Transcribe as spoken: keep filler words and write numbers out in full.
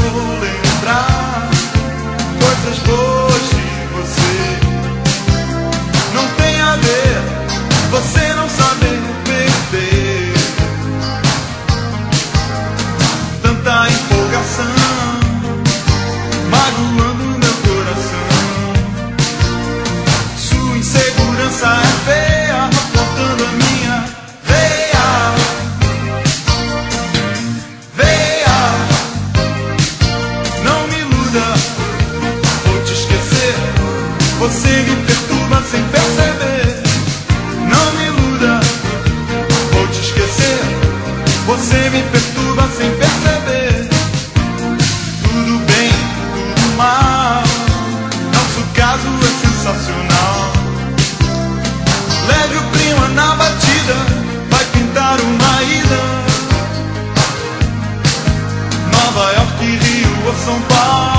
vou lembrar coisas boas de você. Não tem a ver você não saber perder. Tanta empolgação magoando meu coração. Sua insegurança é feia, cortando a minha veia. Veia, não me iluda, vou te esquecer. Você me perturba sem perceber. Não me iluda, vou te esquecer. Você me perturba sem perceber. Tudo bem, tudo mal, nosso caso é sensacional. Leve o clima na batida, vai pintar uma ida. Nova York, Rio ou São Paulo.